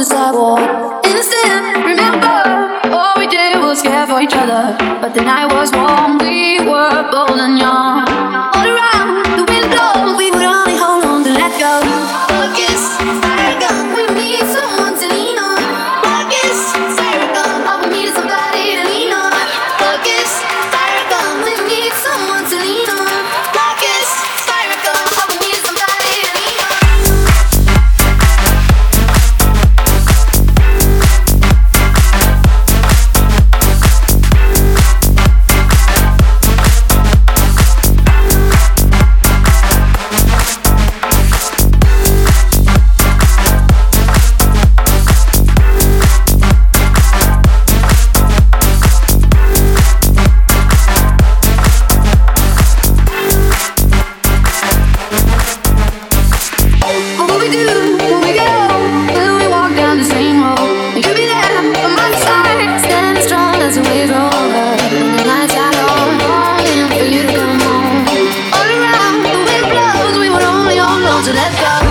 the sidewalk. Innocent, remember, all we did was care for each other. But the night was warm, we were bold and young. All around, the wind blows, we would only hold on to let go. Focus, fire gun, we need someone to lean on. Focus, fire gun, all we need is somebody to lean on. Focus, fire gun, we need someone to lean on. Focus, fire gun, all we need is somebody to lean on. What will we do when we get old? Will we walk down the same road? Will you be there on my side, standing strong as the waves roll over? When the nights are long, longing for you to come home. All around, the wind blows, we would only hold on to let go.